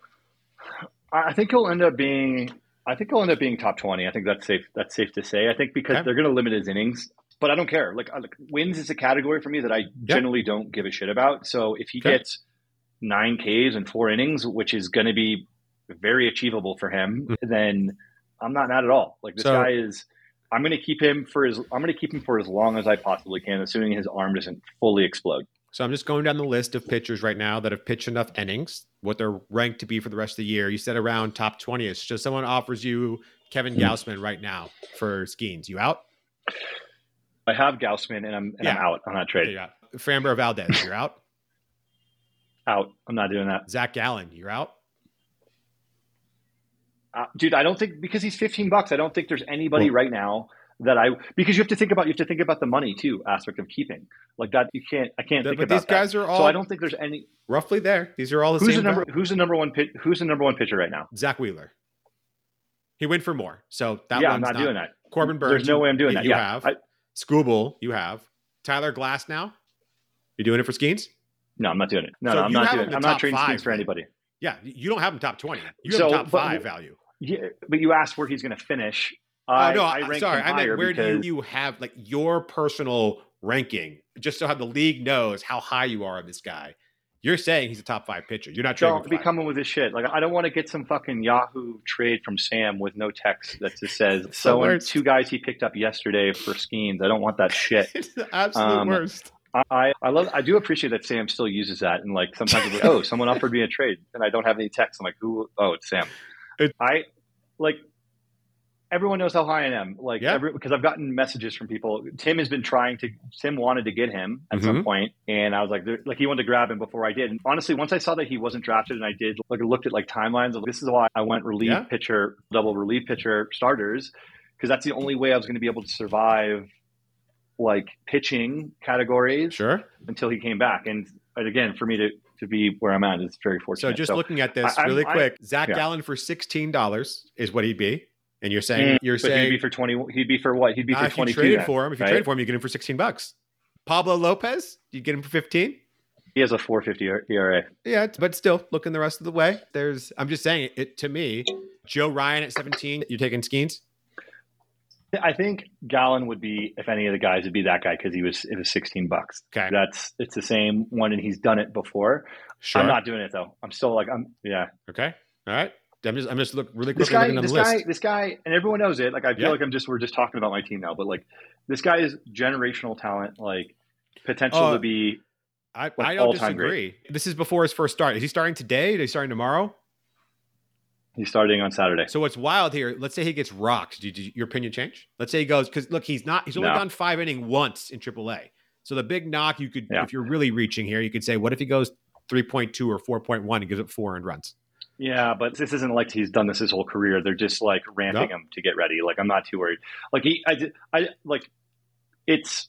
I think he'll end up being. I think he'll end up being top twenty. I think that's safe. That's safe to say. I think because Okay. they're going to limit his innings, but I don't care. Like, like wins is a category for me that I Yeah. generally don't give a shit about. So if he Okay. gets nine Ks and four innings, which is going to be very achievable for him, Mhm. then I'm not mad at all. Like this So- guy is. I'm going to keep him for as. I'm going to keep him for as long as I possibly can, assuming his arm doesn't fully explode. So I'm just going down the list of pitchers right now that have pitched enough innings, what they're ranked to be for the rest of the year. You said around top twenty-ish. So someone offers you Kevin Gausman right now for Skeens. You out? I have Gaussman, and I'm and I'm Yeah. out on that Okay, trade. you out. Framber Valdez, you're out. Out. I'm not doing that. Zach Gallen, you're out. Uh, dude, I don't think because he's fifteen bucks. I don't think there's anybody Well- right now that I because you have to think about you have to think about the money too aspect of keeping like that. You can't. I can't But think about these guys that. are all So I don't think there's any. roughly there. These are all the Who's the same. number? guy. Who's the number one? Pit, who's the number one pitcher right now? Zach Wheeler. He went for more. So that yeah, I'm one's not, doing that. Corbin Burns. There's no you- way I'm doing you, that. You Yeah, have I- Scooble. You have Tyler Glass. Now you doing it for Skeens? No, I'm not doing it. No, So no, I'm you not have doing him it. in I'm the not top trading five, schemes for then. anybody. Yeah, you don't have him top twenty. You have So, him top but- five value. Yeah, but you asked where he's going to finish. Oh I, no, I I, ranked sorry. him I higher meant where because do you, you have like your personal ranking, just so how the league knows how high you are on this guy. You're saying he's a top five pitcher. You're not trading don't him be for five. coming with this shit. Like I don't want to get some fucking Yahoo trade from Sam with no text that just says It's the so and worst. two guys he picked up yesterday for Skeens. I don't want that shit. It's the absolute Um, worst. I, I love I do appreciate that Sam still uses that and like sometimes he's like, oh, someone offered me a trade and I don't have any text. I'm like, who? Oh, it's Sam. It- I like everyone knows how high I am. Like Yeah. every because I've gotten messages from people. Tim has been trying to. Tim wanted to get him at some Mhm. point, and I was like, there- like he wanted to grab him before I did. And honestly, once I saw that he wasn't drafted, and I did like I looked at like timelines. Like, this is why I went relief Yeah. pitcher, double relief pitcher starters, because that's the only way I was going to be able to survive like pitching categories Sure. until he came back. And, and again, for me to, to be where I'm at is very So fortunate. just looking at this I- I'm- really I- quick, Zach yeah. Gallen for sixteen dollars is what he'd be, and you're saying Mm, you're but saying he'd be for twenty. He'd be for what? He'd be uh, for if you twenty-two. traded then, for him, if you right? traded for him, you get him for sixteen bucks. Pablo Lopez, you get him for fifteen. He has a four fifty E R A. Yeah, it's- but still looking the rest of the way. There's, I'm just saying it to me. Joe Ryan at seventeen, you're taking Skeens. I think Gallen would be, if any of the guys, would be that guy because he was it was sixteen bucks. Okay, That's it's the same one, and he's done it before. sure. I'm not doing it though. I'm still like I'm yeah. Okay, all right. I'm just, I'm just look really This quickly guy, looking on this the guy, list. this guy, and everyone knows it. Like I feel Yeah. like I'm just we're just talking about my team now, but like this guy is generational talent, like potential Oh, to be. I, like, I don't all-time disagree. This is before his first start. Is he starting today? Is he starting tomorrow? He's starting on Saturday. So what's wild here? Let's say he gets rocked. Did, did your opinion change? Let's say he goes because look, he's not. He's only No. gone five inning once in triple A. So the big knock you could, Yeah. if you're really reaching here, you could say, what if he goes three point two or four point one and gives up four earned runs? Yeah, but this isn't like he's done this his whole career. They're just like ramping No. him to get ready. Like I'm not too worried. Like he, I, did- I like it's.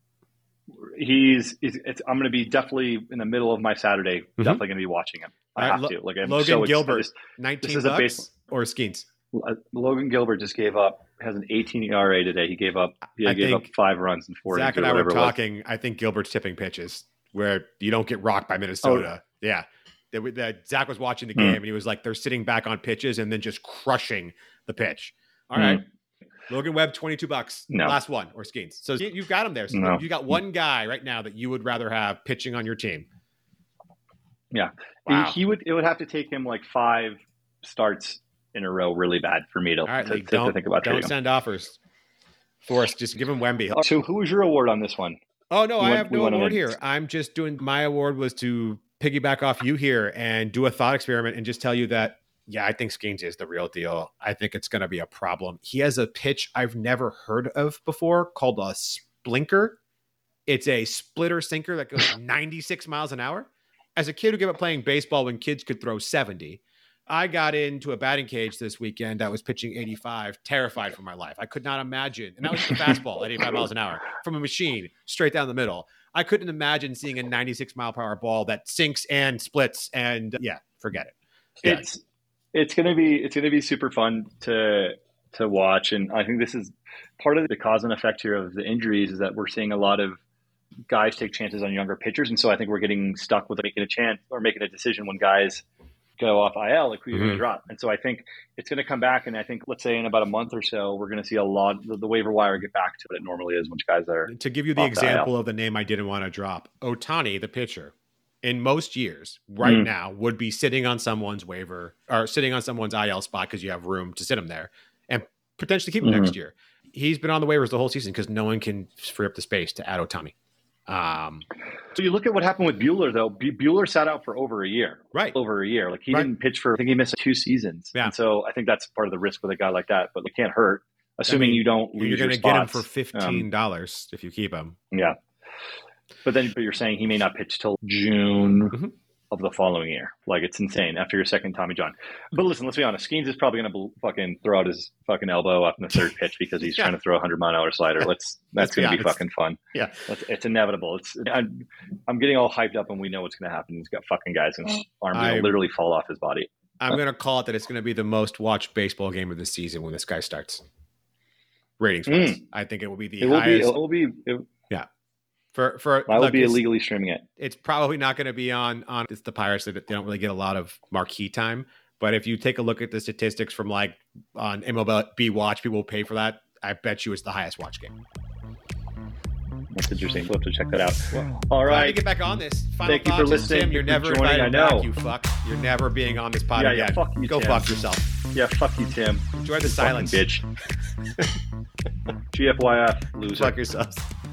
He's, it's, it's, I'm going to be definitely in the middle of my Saturday. Mhm. Definitely going to be watching him. I All right, have Lo- to. Like I'm Logan so ex- I Gilbert, just- nineteen this is a bucks base- or Skeens. Logan Gilbert just gave up, has an eighteen E R A today. He gave up, he I gave up think five runs and four. Zach innings and I or were whatever it was. talking. I think Gilbert's tipping pitches where you don't get rocked by Minnesota. Oh. Yeah. That, that Zach was watching the Hmm. game and he was like, they're sitting back on pitches and then just crushing the pitch. All right. Logan Webb, twenty-two bucks. No. Last one, or Skeens. So you- you've got him there. So No. you got one guy right now that you would rather have pitching on your team. Yeah. Wow. He, he would, it would have to take him like five starts in a row really bad for me to, All right, to, Lee, to, don't, to think about don't trading him. send offers. Forrest, just give him Wemby. So who was your award on this one? Oh, no, We I went- have we no went on award a- here. I'm just doing, my award was to piggyback off you here and do a thought experiment and just tell you that, yeah, I think Skeens is the real deal. I think it's going to be a problem. He has a pitch I've never heard of before called a splinker. It's a splitter sinker that goes ninety-six miles an hour. As a kid who gave up playing baseball when kids could throw seventy, I got into a batting cage this weekend. I was pitching eighty-five, terrified for my life. I could not imagine. And that was the fastball at eighty-five miles an hour from a machine straight down the middle. I couldn't imagine seeing a ninety-six mile per hour ball that sinks and splits. And yeah, forget it. Yeah. It's, it's going to be, it's going to be super fun to, to watch. And I think this is part of the cause and effect here of the injuries is that we're seeing a lot of guys take chances on younger pitchers. And so I think we're getting stuck with making a chance or making a decision when guys go off I L, like who you're going Mhm. to drop. And so I think it's going to come back. And I think, let's say in about a month or so, we're going to see a lot, the, the waiver wire get back to what it normally is when guys are. To give you the off the I L. example of the name I didn't want to drop, Ohtani, the pitcher, in most years right Mm. now would be sitting on someone's waiver or sitting on someone's I L spot because you have room to sit him there and potentially keep him Mhm. next year. He's been on the waivers the whole season because no one can free up the space to add Ohtani. Um, So you look at what happened with Bueller, though. Bu- Bueller sat out for over a year. Right. Over a year. Like he Right. didn't pitch for, I think he missed two seasons. Yeah. And so I think that's part of the risk with a guy like that, but it can't hurt, assuming I mean, you don't lose you're going your to get him spots. for fifteen dollars if you keep him. Um, yeah. But then but you're saying he may not pitch till June Mhm. of the following year. Like it's insane after your second Tommy John. But listen, let's be honest. Skeens is probably going to fucking throw out his fucking elbow up in the third pitch because he's Yeah. trying to throw a hundred mile an hour slider. Let's, Let's that's be going to be honest. fucking fun. Yeah. That's, it's inevitable. It's I'm, I'm getting all hyped up and we know what's going to happen. He's got fucking guys and his arm I- will literally fall off his body. I'm going to call it that it's going to be the most watched baseball game of the season when this guy starts. Ratings wise. Mm. I think it will be the It will be, highest. it will be, it, for, for, I will look, be it's- illegally streaming it. it's probably not going to be on on it's the Pirates that they don't really get a lot of marquee time. But if you take a look at the statistics from like on M L B Watch, people will pay for that. I bet you it's the highest watch game. That's interesting. We'll have to check that out. All Glad to right. get back on this. Final Thank you for thoughts, listening. Tim. You're Thank you never for joining. invited I know. back, you fuck. You're never being on this pod Yeah, yeah, again. fuck you, Go Tim. fuck yourself. Yeah, fuck you, Tim. Enjoy the Fucking silence. bitch. G F Y F, loser. Fuck yourselves.